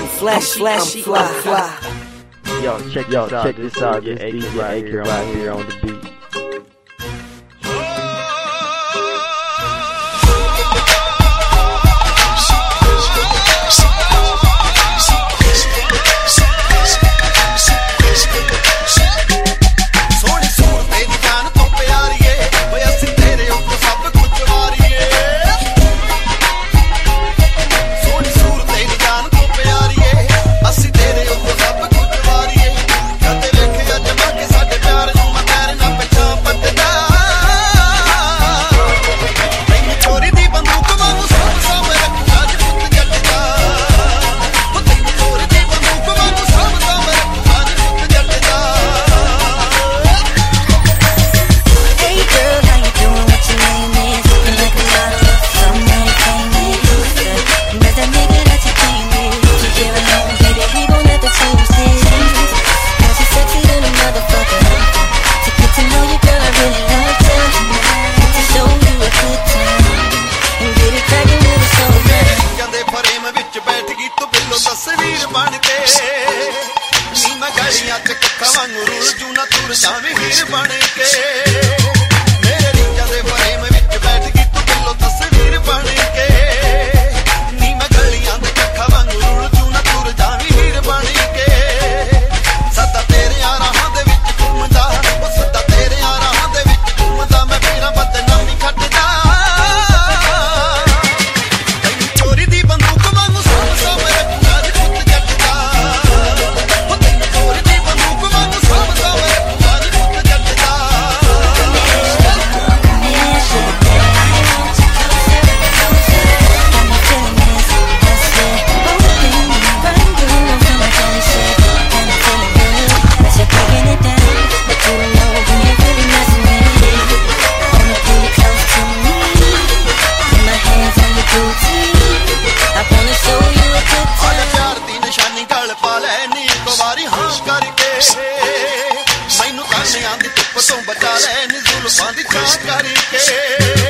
I'm flashy, I'm fly. Yo, check this out. This AJ right here on the beat. तस्वीर बन के नी मैं गलियां च कक्का वांगू रुल जू ना तुर जावें हीर बन के मेरे रीझां दे फ्रेम विच बैठ गई तू बिल्लो तस्वीर बन के नी मैं गलियां च कक्का वांगू रुल जू ना तुर जावें हीर बन के सदा तेरे राहां दे विच घुमदा ओ सदा तेरे राहां दे विच घुमदा मैं मेरा बदनामी खटदा चोरी दी बंदूक वांगू सामने मैनू ताने आंदी धुप तो बचा लै नी जुल्फां दी छां करके।